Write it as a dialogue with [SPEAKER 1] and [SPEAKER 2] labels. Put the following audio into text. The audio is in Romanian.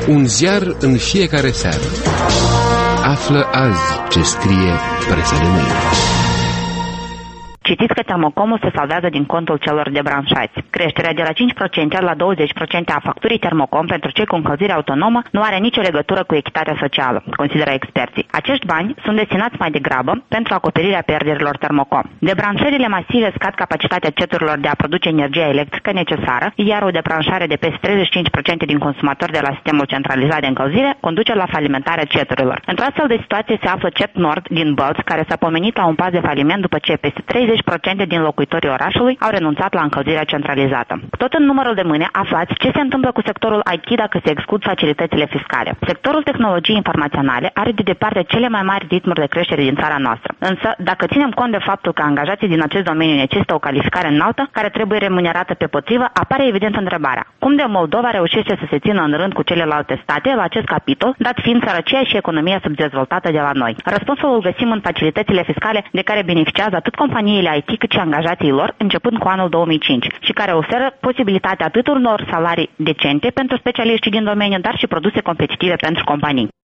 [SPEAKER 1] Un ziar în fiecare seară. Află azi ce scrie presa de mâine.
[SPEAKER 2] Citiți că Termocomul se salvează din contul celor debranșați. Creșterea de la 5% la 20% a facturii Termocom pentru cei cu încălzire autonomă nu are nicio legătură cu echitatea socială, consideră experții. Acești bani sunt destinați mai degrabă pentru acoperirea pierderilor Termocom. Debranșările masive scad capacitatea ceturilor de a produce energia electrică necesară, iar o debranșare de peste 35% din consumatori de la sistemul centralizat de încălzire conduce la falimentarea ceturilor. Într-o astfel de situație se află CET Nord din Bălți, care s-a pomenit la un pas de faliment după ce peste 30% din locuitorii orașului au renunțat la încălzirea centralizată. Tot în numărul de mâine aflați ce se întâmplă cu sectorul IT dacă se exclud facilitățile fiscale. Sectorul tehnologiei informaționale are de departe cele mai mari ritmuri de creștere din țara noastră. Însă, dacă ținem cont de faptul că angajații din acest domeniu necesită o calificare înaltă, care trebuie remunerată pe potrivă, apare evident întrebarea: cum de Moldova reușește să se țină în rând cu celelalte state la acest capitol, dat fiind sărăcia și economia subdezvoltată de la noi? Răspunsul îl găsim în facilitățile fiscale de care beneficiază atât companiile IT cât și angajații lor, începând cu anul 2005, și care oferă posibilitatea atât unor salarii decente pentru specialiștii din domeniu, dar și produse competitive pentru companii.